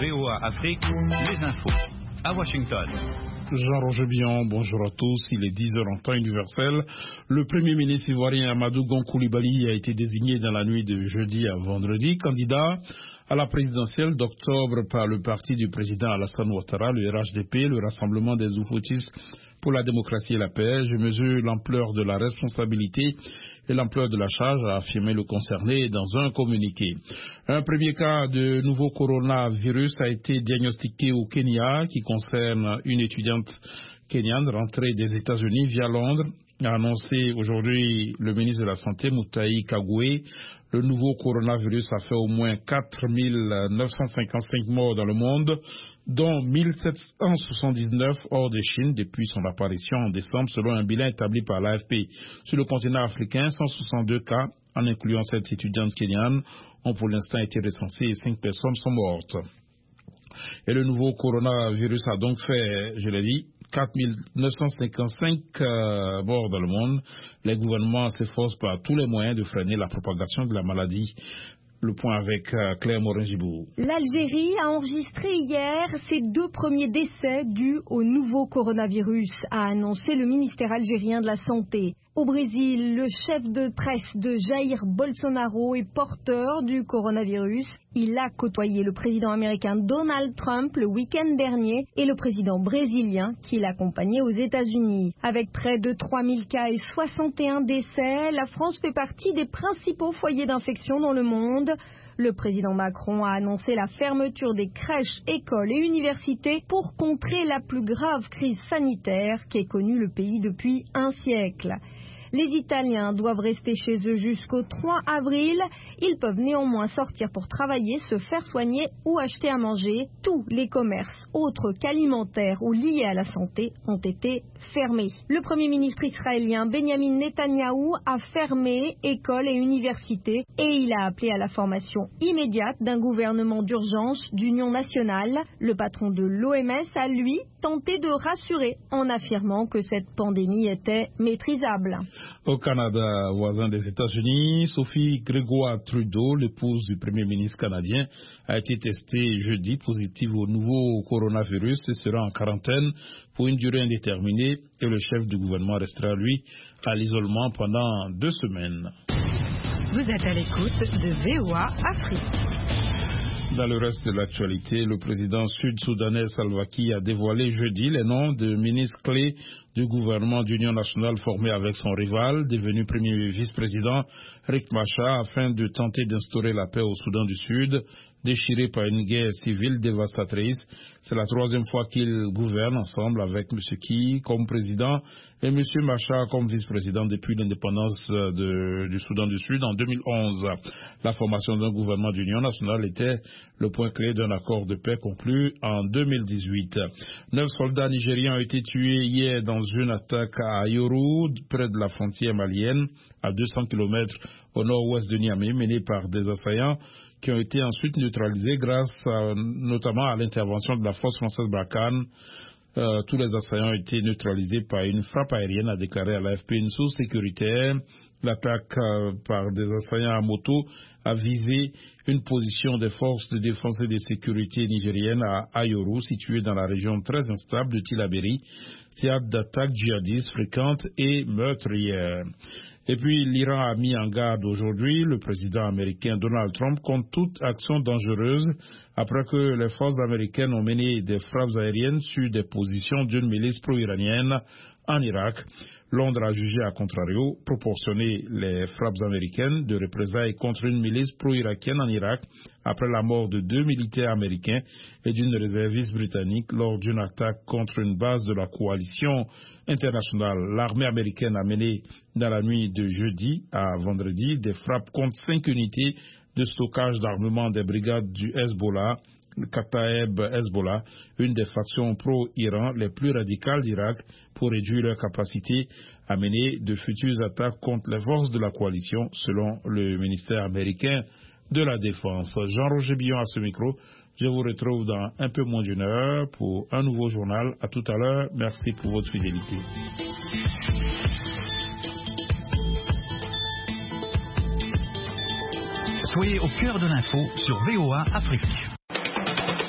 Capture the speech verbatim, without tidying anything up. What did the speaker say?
V O A Afrique, les infos à Washington. Jean-Roger Bion, bonjour à tous. Il est dix heures en temps universel. Le Premier ministre ivoirien Amadou Gon Coulibaly a été désigné dans la nuit de jeudi à vendredi candidat à la présidentielle d'octobre par le parti du président Alassane Ouattara, le R H D P, le Rassemblement des Oufoutistes pour la démocratie et la paix. Je mesure l'ampleur de la responsabilité et l'ampleur de la charge, a affirmé le concerné dans un communiqué. Un premier cas de nouveau coronavirus a été diagnostiqué au Kenya, qui concerne une étudiante kenyane rentrée des États-Unis via Londres, a annoncé aujourd'hui le ministre de la Santé, Mutahi Kagwe. Le nouveau coronavirus a fait au moins quatre mille neuf cent cinquante-cinq morts dans le monde, dont mille sept cent soixante-dix-neuf hors de Chine depuis son apparition en décembre, selon un bilan établi par l'A F P. Sur le continent africain, cent soixante-deux cas, en incluant cette étudiante kenyane, ont pour l'instant été recensés et cinq personnes sont mortes. Et le nouveau coronavirus a donc fait, je l'ai dit, quatre mille neuf cent cinquante-cinq euh, morts dans le monde. Les gouvernements s'efforcent par tous les moyens de freiner la propagation de la maladie. Le point avec euh, Claire Morin-Gibourg. L'Algérie a enregistré hier ses deux premiers décès dus au nouveau coronavirus, a annoncé le ministère algérien de la Santé. Au Brésil, le chef de presse de Jair Bolsonaro est porteur du coronavirus. Il a côtoyé le président américain Donald Trump le week-end dernier et le président brésilien qui l'accompagnait aux États-Unis. Avec près de trois mille cas et soixante et un décès, la France fait partie des principaux foyers d'infection dans le monde. Le président Macron a annoncé la fermeture des crèches, écoles et universités pour contrer la plus grave crise sanitaire qu'ait connue le pays depuis un siècle. Les Italiens doivent rester chez eux jusqu'au trois avril. Ils peuvent néanmoins sortir pour travailler, se faire soigner ou acheter à manger. Tous les commerces autres qu'alimentaires ou liés à la santé ont été fermés. Le Premier ministre israélien Benjamin Netanyahou a fermé écoles et universités et il a appelé à la formation immédiate d'un gouvernement d'urgence d'union nationale. Le patron de l'O M S a, lui, tenté de rassurer en affirmant que cette pandémie était maîtrisable. Au Canada, voisin des États-Unis, Sophie Grégoire Trudeau, l'épouse du Premier ministre canadien, a été testée jeudi positive au nouveau coronavirus et sera en quarantaine pour une durée indéterminée et le chef du gouvernement restera, lui, à l'isolement pendant deux semaines. Vous êtes à l'écoute de V O A Afrique. Dans le reste de l'actualité, le président sud-soudanais Salva Kiir a dévoilé jeudi les noms de ministres clés du gouvernement d'union nationale formé avec son rival, devenu premier vice-président Riek Machar, afin de tenter d'instaurer la paix au Soudan du Sud, déchiré par une guerre civile dévastatrice. C'est la troisième fois qu'ils gouvernent ensemble avec M. Kiir comme président et M. Machar comme vice-président depuis l'indépendance de, du Soudan du Sud en deux mille onze. La formation d'un gouvernement d'union nationale était le point clé d'un accord de paix conclu en deux mille dix-huit. Neuf soldats nigériens ont été tués hier dans une attaque à Ayoru, près de la frontière malienne, à deux cents kilomètres au nord-ouest de Niamey, menée par des assaillants qui ont été ensuite neutralisés grâce à, notamment à l'intervention de la force française Barkhane. Euh, tous les assaillants ont été neutralisés par une frappe aérienne, a déclaré à l'A F P une source sécuritaire. L'attaque euh, par des assaillants à moto a visé une position des forces de défense et de sécurité nigériennes à Ayoru, située dans la région très instable de Tillabéri, théâtre d'attaques djihadistes fréquentes et meurtrières. Et puis l'Iran a mis en garde aujourd'hui le président américain Donald Trump contre toute action dangereuse après que les forces américaines ont mené des frappes aériennes sur des positions d'une milice pro-iranienne en Irak. Londres a jugé à contrario proportionner les frappes américaines de représailles contre une milice pro-irakienne en Irak après la mort de deux militaires américains et d'une réserviste britannique lors d'une attaque contre une base de la coalition internationale. L'armée américaine a mené dans la nuit de jeudi à vendredi des frappes contre cinq unités de stockage d'armement des brigades du Hezbollah, le Kataeb Hezbollah, une des factions pro-Iran les plus radicales d'Irak, pour réduire leur capacité à mener de futures attaques contre les forces de la coalition, selon le ministère américain de la Défense. Jean-Roger Bion à ce micro. Je vous retrouve dans un peu moins d'une heure pour un nouveau journal. À tout à l'heure. Merci pour votre fidélité. Soyez au cœur de l'info sur V O A Afrique.